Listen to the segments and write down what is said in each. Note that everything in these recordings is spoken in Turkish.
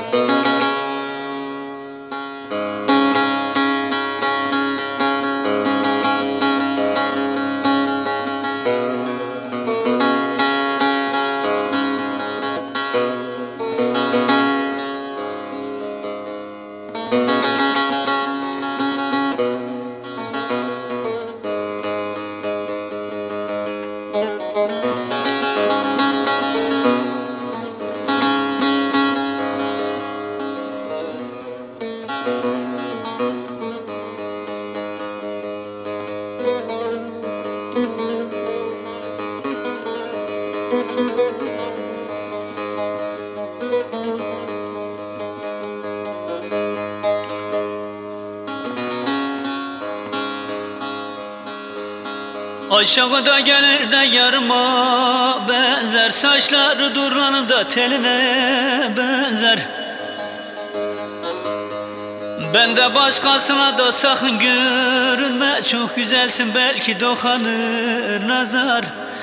Aşağıda gelir de yarıma benzer, saçları durlanır da teline benzer. Ben de başkasına da sakın görünme, çok güzelsin belki dokanır nazar,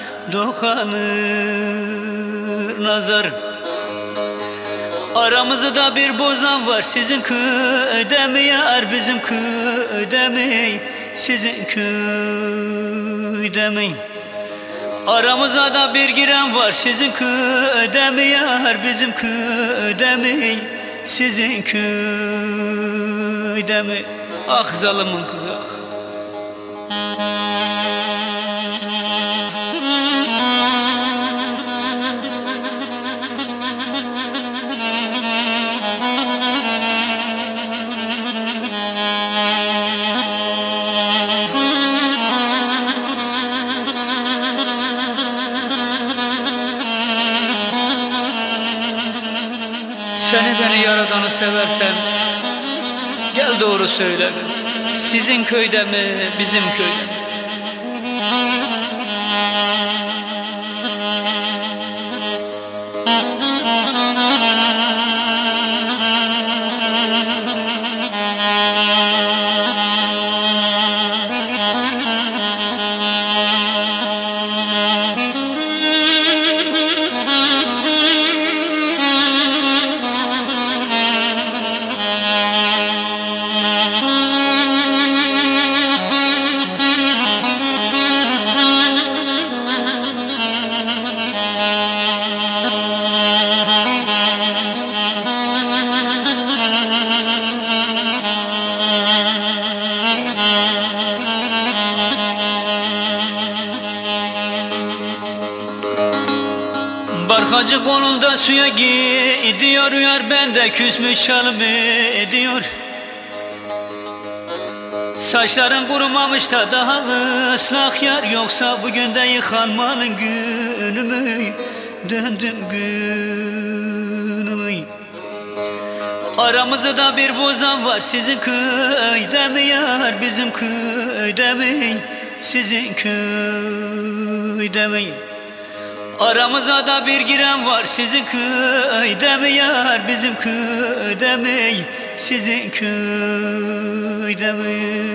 dokanır nazar. Aramızda bir bozan var, sizin köyde mi yar, bizim köyde mi, sizin köyde mi? Aramıza da bir giren var, sizin köyde mi yar, bizim köyde mi, sizin köyde mi? Ah zalımın kızı ah. Seni beni yaradanı seversen gel doğru söyle kız, sizin köyde mi bizim köyde mi? Barkacı kolunda suya gidiyor, yar bende küsmüş çalım ediyor. Saçların kurumamış da daha ıslak yar, yoksa bugün de yıkanmanın günü mü, döndüm günümü. Aramızda bir bozan var, sizin köyde mi yar, bizim köyde mi, sizin köyde mi? Aramıza da bir giren var, sizin köyde mi yar, bizim köyde mi, sizin köyde mi?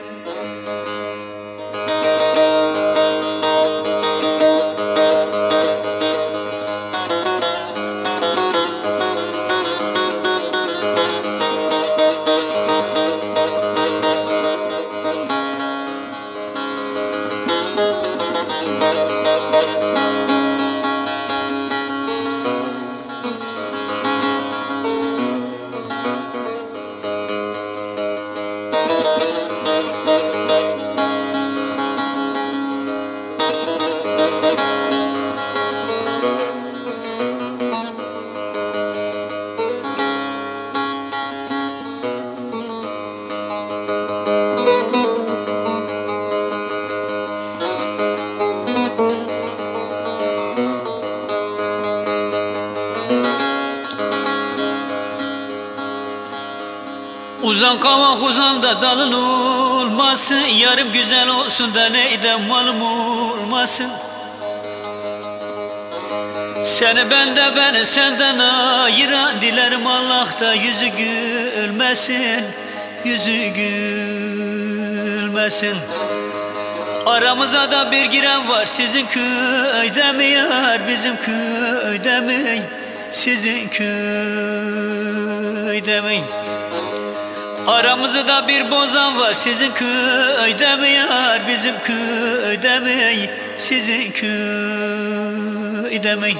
Uzan kavak uzan da dalın olmasın, yarım güzel olsun da neyden malım olmasın. Seni bende beni senden ayıran, dilerim Allah'ta yüzü gülmesin, yüzü gülmesin. Aramıza da bir giren var, sizin köyde mi yar, bizim köyde mi, sizin köyde mi? Aramızda bir bozan var sizin köyde mi yar? Bizim köyde mi? Sizin köyde mi?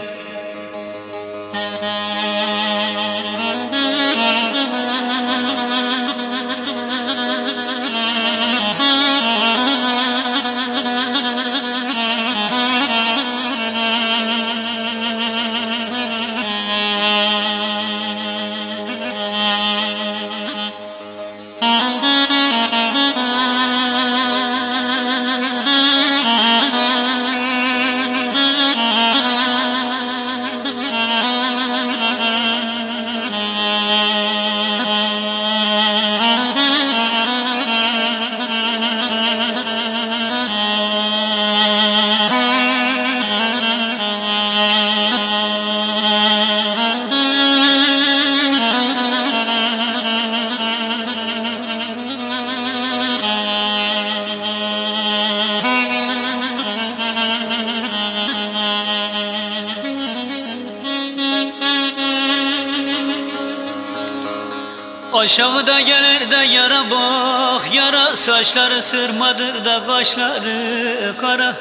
Aşağıda gelir de yara bak yara, saçları sırmadır da kaşları kara.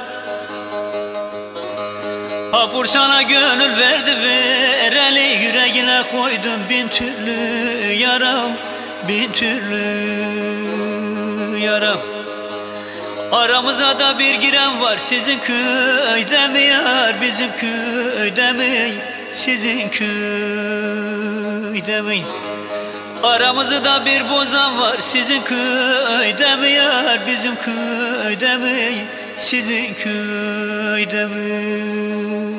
Hapur sana gönül verdi vereli, yüreğine koydum bin türlü yaram, bin türlü yaram. Aramıza da bir giren var sizin köyde mi yar? Bizim köyde mi? Sizin köyde mi? Aramızda bir bozan var sizin köyde mi yar? Bizim köyde mi? Sizin köyde mi?